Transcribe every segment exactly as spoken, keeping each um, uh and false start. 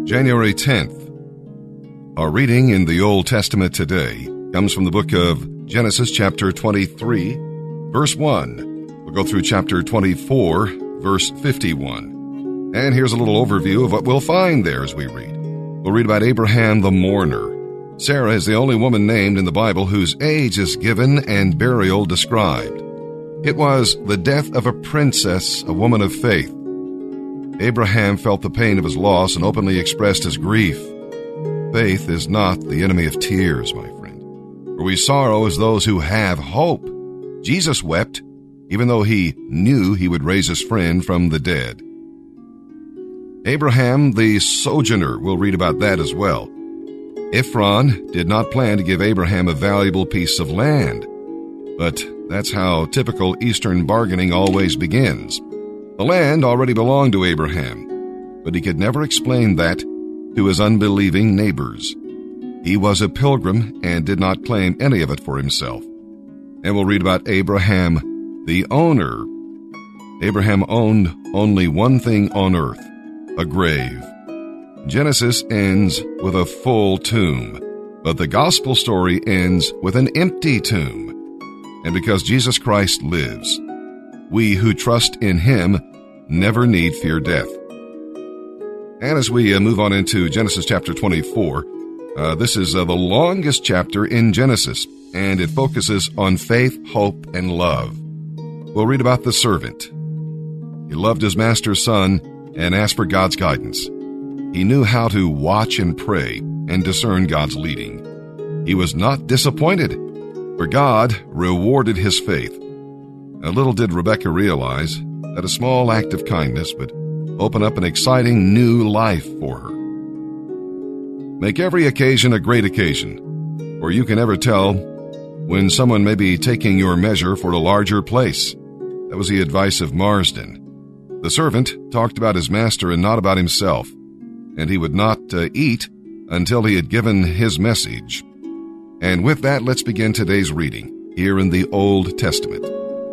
January tenth. Our reading in the Old Testament today comes from the book of Genesis chapter twenty-three, verse one. We'll go through chapter twenty-four, verse fifty-one. And here's a little overview of what we'll find there as we read. We'll read about Abraham the mourner. Sarah is the only woman named in the Bible whose age is given and burial described. It was the death of a princess, a woman of faith. Abraham felt the pain of his loss and openly expressed his grief. Faith is not the enemy of tears, my friend. For we sorrow as those who have hope. Jesus wept, even though he knew he would raise his friend from the dead. Abraham the sojourner, we'll read about that as well. Ephron did not plan to give Abraham a valuable piece of land. But that's how typical Eastern bargaining always begins. The land already belonged to Abraham, but he could never explain that to his unbelieving neighbors. He was a pilgrim and did not claim any of it for himself. And we'll read about Abraham, the owner. Abraham owned only one thing on earth, a grave. Genesis ends with a full tomb, but the gospel story ends with an empty tomb. And because Jesus Christ lives, we who trust in him never need fear death. And as we uh, move on into Genesis chapter twenty-four, uh, this is uh, the longest chapter in Genesis, and it focuses on faith, hope, and love. We'll read about the servant. He loved his master's son and asked for God's guidance. He knew how to watch and pray and discern God's leading. He was not disappointed, for God rewarded his faith. Now, little did Rebekah realize that a small act of kindness would open up an exciting new life for her. Make every occasion a great occasion, for you can never tell when someone may be taking your measure for a larger place. That was the advice of Marsden. The servant talked about his master and not about himself, and he would not uh, eat until he had given his message. And with that, let's begin today's reading here in the Old Testament.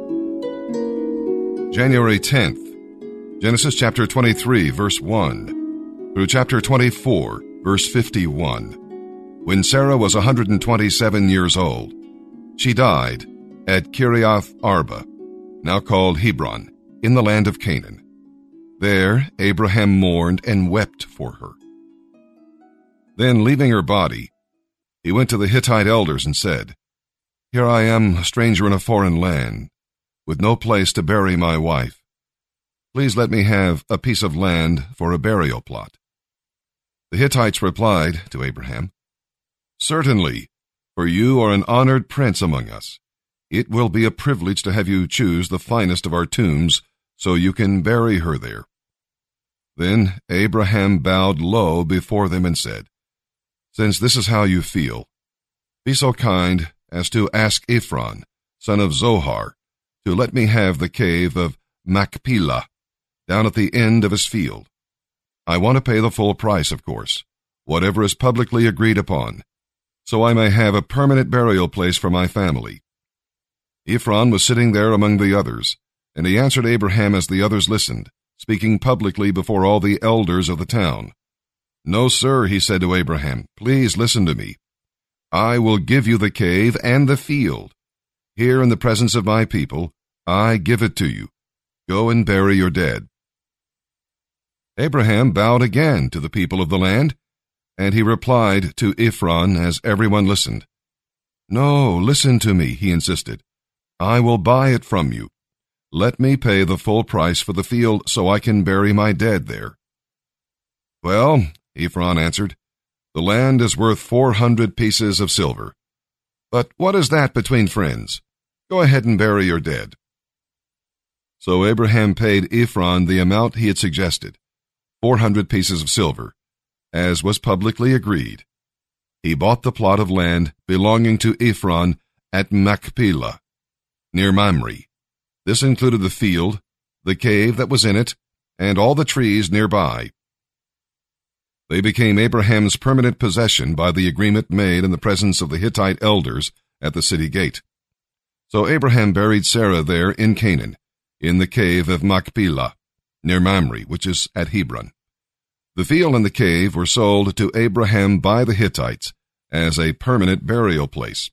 January tenth, Genesis chapter twenty-three, verse one, through chapter twenty-four, verse fifty-one. When Sarah was one hundred twenty-seven years old, she died at Kiriath Arba, now called Hebron, in the land of Canaan. There Abraham mourned and wept for her. Then, leaving her body, he went to the Hittite elders and said, "Here I am, a stranger in a foreign land, with no place to bury my wife. Please let me have a piece of land for a burial plot." The Hittites replied to Abraham, "Certainly, for you are an honored prince among us. It will be a privilege to have you choose the finest of our tombs so you can bury her there." Then Abraham bowed low before them and said, "Since this is how you feel, be so kind as to ask Ephron, son of Zohar, to let me have the cave of Machpelah down at the end of his field. I want to pay the full price, of course, whatever is publicly agreed upon, so I may have a permanent burial place for my family." Ephron was sitting there among the others, and he answered Abraham as the others listened, speaking publicly before all the elders of the town. "No, sir," he said to Abraham, "please listen to me. I will give you the cave and the field. Here in the presence of my people, I give it to you. Go and bury your dead." Abraham bowed again to the people of the land, and he replied to Ephron as everyone listened. "No, listen to me," he insisted. "I will buy it from you. Let me pay the full price for the field so I can bury my dead there." "Well," Ephron answered, "the land is worth four hundred pieces of silver. But what is that between friends? Go ahead and bury your dead." So Abraham paid Ephron the amount he had suggested, four hundred pieces of silver, as was publicly agreed. He bought the plot of land belonging to Ephron at Machpelah, near Mamre. This included the field, the cave that was in it, and all the trees nearby. They became Abraham's permanent possession by the agreement made in the presence of the Hittite elders at the city gate. So Abraham buried Sarah there in Canaan, in the cave of Machpelah, near Mamre, which is at Hebron. The field and the cave were sold to Abraham by the Hittites as a permanent burial place.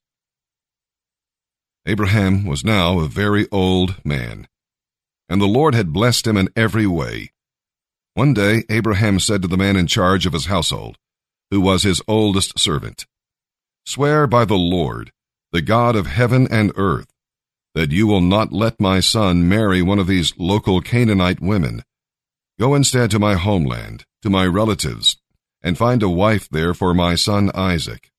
Abraham was now a very old man, and the Lord had blessed him in every way. One day Abraham said to the man in charge of his household, who was his oldest servant, "Swear by the Lord, the God of heaven and earth, that you will not let my son marry one of these local Canaanite women. Go instead to my homeland, to my relatives, and find a wife there for my son Isaac."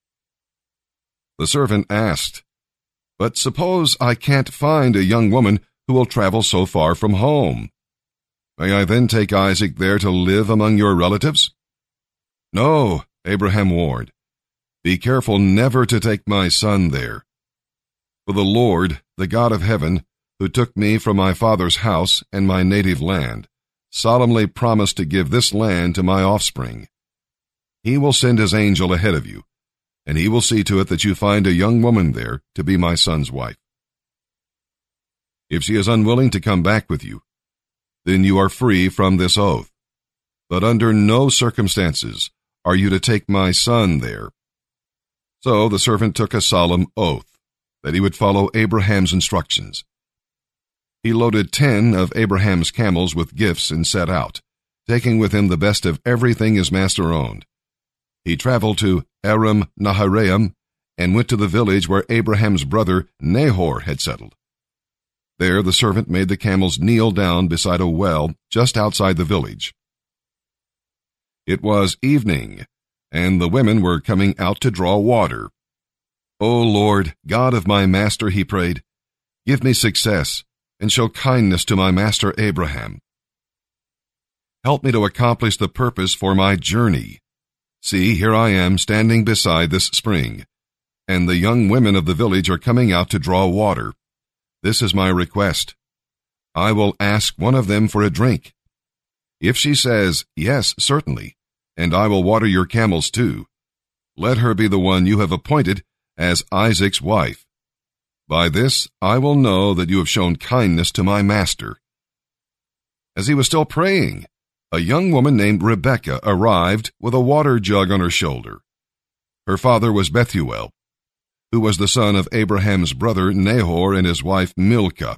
The servant asked, "But suppose I can't find a young woman who will travel so far from home? May I then take Isaac there to live among your relatives?" "No," Abraham warned. "Be careful never to take my son there. For the Lord, the God of heaven, who took me from my father's house and my native land, solemnly promised to give this land to my offspring. He will send his angel ahead of you, and he will see to it that you find a young woman there to be my son's wife. If she is unwilling to come back with you, then you are free from this oath. But under no circumstances are you to take my son there." So the servant took a solemn oath that he would follow Abraham's instructions. He loaded ten of Abraham's camels with gifts and set out, taking with him the best of everything his master owned. He traveled to Aram Naharaim and went to the village where Abraham's brother Nahor had settled. There the servant made the camels kneel down beside a well just outside the village. It was evening, and the women were coming out to draw water. "O Lord, God of my master," he prayed, "give me success and show kindness to my master Abraham. Help me to accomplish the purpose for my journey. See, here I am standing beside this spring, and the young women of the village are coming out to draw water. This is my request. I will ask one of them for a drink. If she says, 'Yes, certainly,' and I will water your camels too, let her be the one you have appointed as Isaac's wife. By this I will know that you have shown kindness to my master." As he was still praying, a young woman named Rebekah arrived with a water jug on her shoulder. Her father was Bethuel, who was the son of Abraham's brother Nahor and his wife Milcah.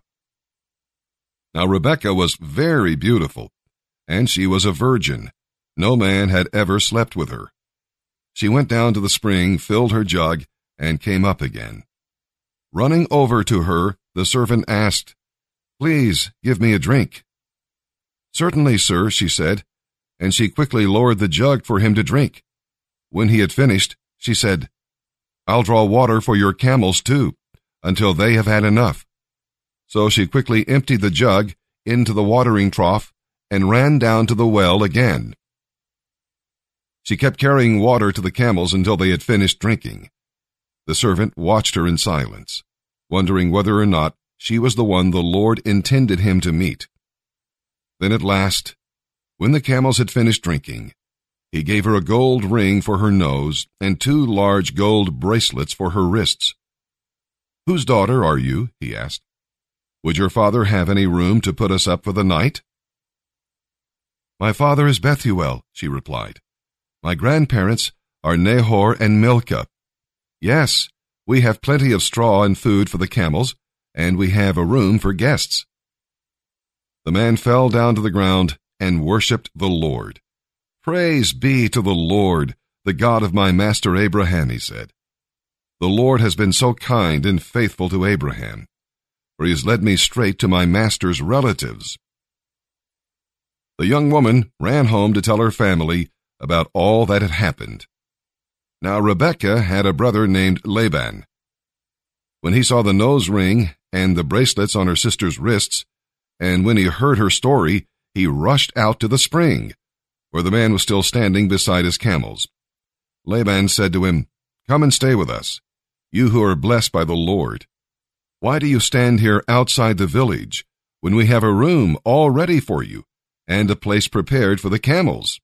Now Rebekah was very beautiful, and she was a virgin. No man had ever slept with her. She went down to the spring, filled her jug, and came up again. Running over to her, the servant asked, "Please give me a drink." "Certainly, sir," she said, and she quickly lowered the jug for him to drink. When he had finished, she said, "I'll draw water for your camels too, until they have had enough." So she quickly emptied the jug into the watering trough and ran down to the well again. She kept carrying water to the camels until they had finished drinking. The servant watched her in silence, wondering whether or not she was the one the Lord intended him to meet. Then at last, when the camels had finished drinking, he gave her a gold ring for her nose and two large gold bracelets for her wrists. "Whose daughter are you?" he asked. "Would your father have any room to put us up for the night?" "My father is Bethuel," she replied. "My grandparents are Nahor and Milcah. Yes, we have plenty of straw and food for the camels, and we have a room for guests." The man fell down to the ground and worshipped the Lord. "Praise be to the Lord, the God of my master Abraham," he said. "The Lord has been so kind and faithful to Abraham, for he has led me straight to my master's relatives." The young woman ran home to tell her family about all that had happened. Now Rebekah had a brother named Laban. When he saw the nose ring and the bracelets on her sister's wrists, and when he heard her story, he rushed out to the spring, where the man was still standing beside his camels. Laban said to him, "Come and stay with us, you who are blessed by the Lord. Why do you stand here outside the village, when we have a room all ready for you, and a place prepared for the camels?"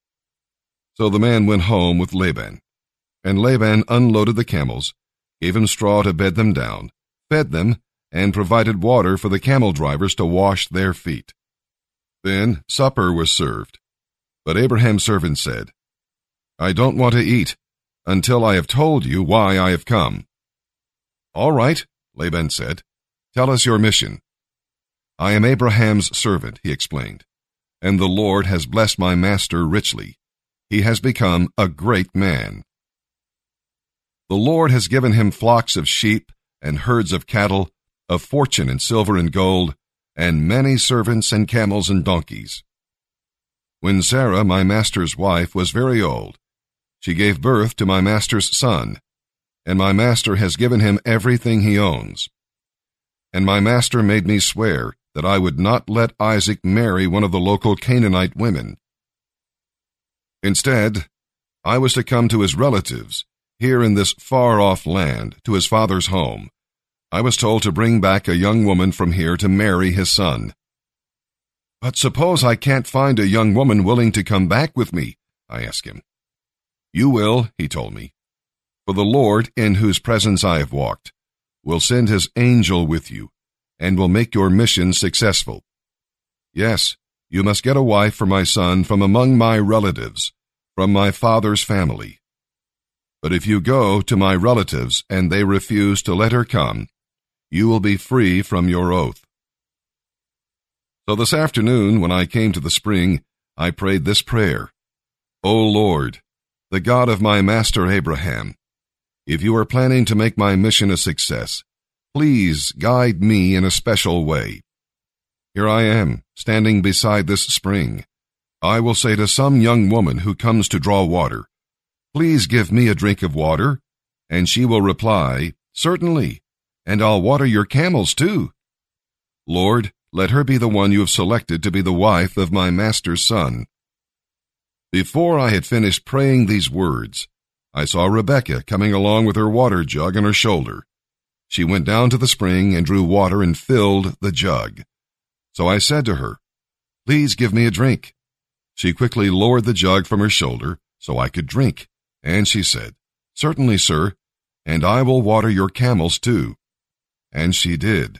So the man went home with Laban, and Laban unloaded the camels, gave him straw to bed them down, fed them, and provided water for the camel drivers to wash their feet. Then supper was served. But Abraham's servant said, I don't want to eat until I have told you why I have come. All right, Laban said, tell us your mission. I am Abraham's servant, he explained, and the Lord has blessed my master richly. He has become a great man. The Lord has given him flocks of sheep and herds of cattle, a fortune in silver and gold, and many servants and camels and donkeys. When Sarah, my master's wife, was very old, she gave birth to my master's son, and my master has given him everything he owns. And my master made me swear that I would not let Isaac marry one of the local Canaanite women. Instead, I was to come to his relatives, here in this far-off land, to his father's home. I was told to bring back a young woman from here to marry his son. But suppose I can't find a young woman willing to come back with me, I asked him. You will, he told me, for the Lord, in whose presence I have walked, will send his angel with you, and will make your mission successful. Yes, you must get a wife for my son from among my relatives, from my father's family. But if you go to my relatives and they refuse to let her come, you will be free from your oath. So this afternoon, when I came to the spring, I prayed this prayer. O Lord, the God of my master Abraham, if you are planning to make my mission a success, please guide me in a special way. Here I am, standing beside this spring. I will say to some young woman who comes to draw water, please give me a drink of water, and she will reply, certainly, and I'll water your camels too. Lord, let her be the one you have selected to be the wife of my master's son. Before I had finished praying these words, I saw Rebekah coming along with her water jug on her shoulder. She went down to the spring and drew water and filled the jug. So I said to her, please give me a drink. She quickly lowered the jug from her shoulder so I could drink, and she said, certainly, sir, and I will water your camels too. And she did.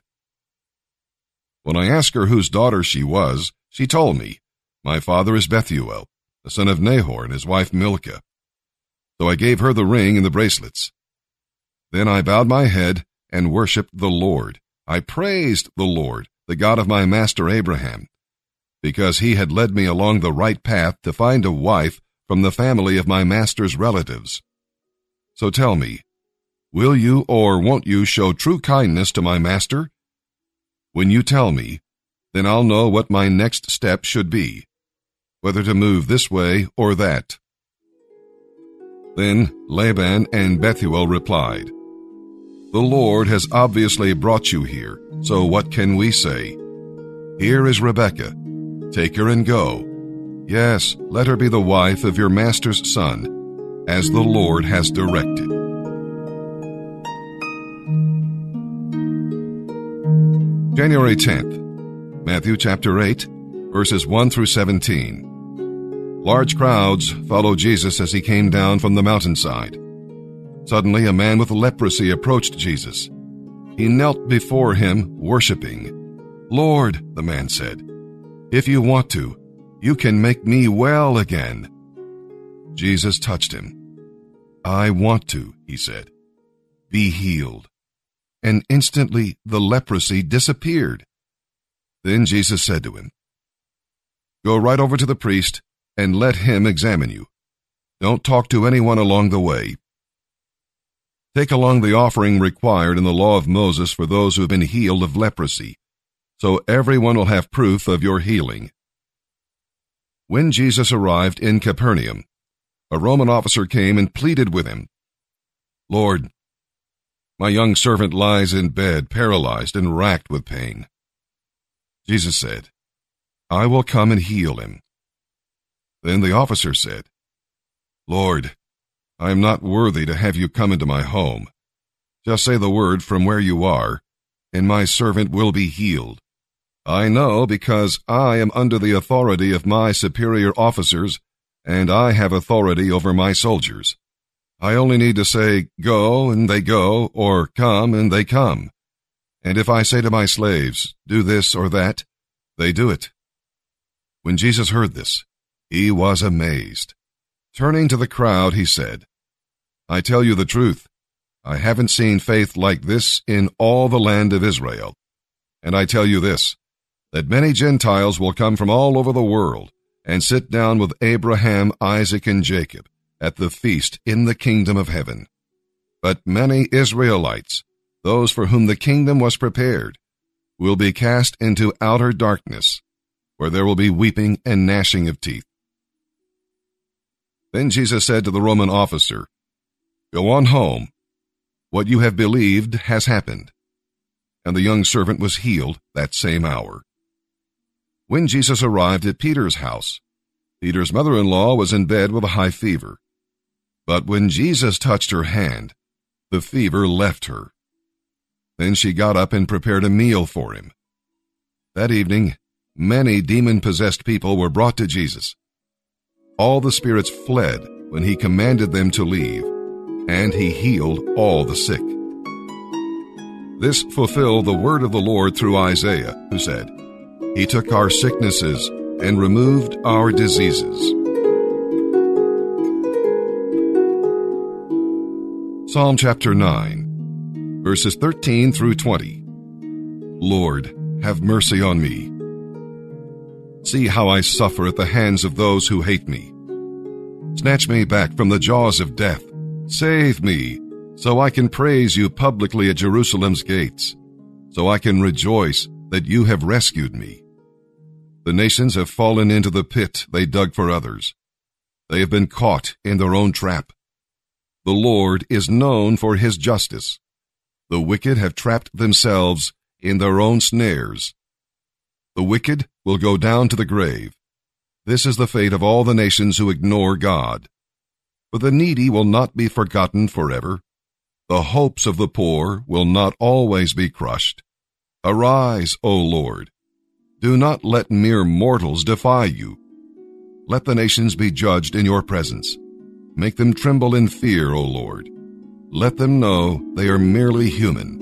When I asked her whose daughter she was, she told me, my father is Bethuel, the son of Nahor, and his wife Milcah. So I gave her the ring and the bracelets. Then I bowed my head and worshipped the Lord. I praised the Lord, the God of my master Abraham, because he had led me along the right path to find a wife from the family of my master's relatives. So tell me, will you or won't you show true kindness to my master? When you tell me, then I'll know what my next step should be, whether to move this way or that. Then Laban and Bethuel replied, the Lord has obviously brought you here, so what can we say? Here is Rebekah. Take her and go. Yes, let her be the wife of your master's son, as the Lord has directed. January tenth, Matthew chapter eight, verses one through seventeen. Large crowds followed Jesus as he came down from the mountainside. Suddenly a man with leprosy approached Jesus. He knelt before him, worshiping. Lord, the man said, if you want to, you can make me well again. Jesus touched him. I want to, he said. Be healed. And instantly the leprosy disappeared. Then Jesus said to him, go right over to the priest and let him examine you. Don't talk to anyone along the way. Take along the offering required in the law of Moses for those who have been healed of leprosy, so everyone will have proof of your healing. When Jesus arrived in Capernaum, a Roman officer came and pleaded with him, Lord, my young servant lies in bed, paralyzed and racked with pain. Jesus said, I will come and heal him. Then the officer said, Lord, I am not worthy to have you come into my home. Just say the word from where you are, and my servant will be healed. I know because I am under the authority of my superior officers, and I have authority over my soldiers. I only need to say, go, and they go, or come, and they come. And if I say to my slaves, do this or that, they do it. When Jesus heard this, He was amazed. Turning to the crowd, he said, "I tell you the truth. I haven't seen faith like this in all the land of Israel. And I tell you this, that many Gentiles will come from all over the world and sit down with Abraham, Isaac, and Jacob at the feast in the kingdom of heaven. But many Israelites, those for whom the kingdom was prepared, will be cast into outer darkness, where there will be weeping and gnashing of teeth." Then Jesus said to the Roman officer, "Go on home. What you have believed has happened." And the young servant was healed that same hour. When Jesus arrived at Peter's house, Peter's mother-in-law was in bed with a high fever. But when Jesus touched her hand, the fever left her. Then she got up and prepared a meal for him. That evening, many demon-possessed people were brought to Jesus. All the spirits fled when he commanded them to leave, and he healed all the sick. This fulfilled the word of the Lord through Isaiah, who said, "He took our sicknesses and removed our diseases." Psalm chapter nine, verses thirteen through twenty. Lord, have mercy on me. See how I suffer at the hands of those who hate me. Snatch me back from the jaws of death. Save me, so I can praise you publicly at Jerusalem's gates, so I can rejoice that you have rescued me. The nations have fallen into the pit they dug for others. They have been caught in their own trap. The Lord is known for his justice. The wicked have trapped themselves in their own snares. The wicked will go down to the grave. This is the fate of all the nations who ignore God. But the needy will not be forgotten forever. The hopes of the poor will not always be crushed. Arise, O Lord. Do not let mere mortals defy you. Let the nations be judged in your presence. Make them tremble in fear, O Lord. Let them know they are merely human.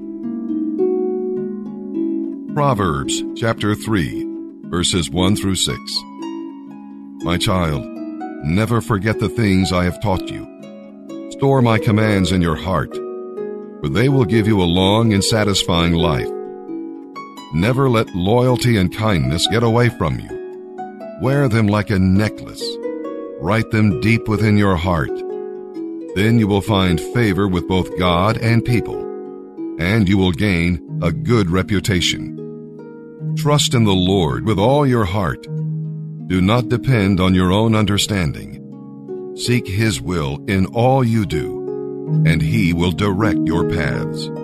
Proverbs chapter three, verses one through six. My child, never forget the things I have taught you. Store my commands in your heart, for they will give you a long and satisfying life. Never let loyalty and kindness get away from you. Wear them like a necklace. Write them deep within your heart. Then you will find favor with both God and people, and you will gain a good reputation. Trust in the Lord with all your heart. Do not depend on your own understanding. Seek his will in all you do, and he will direct your paths.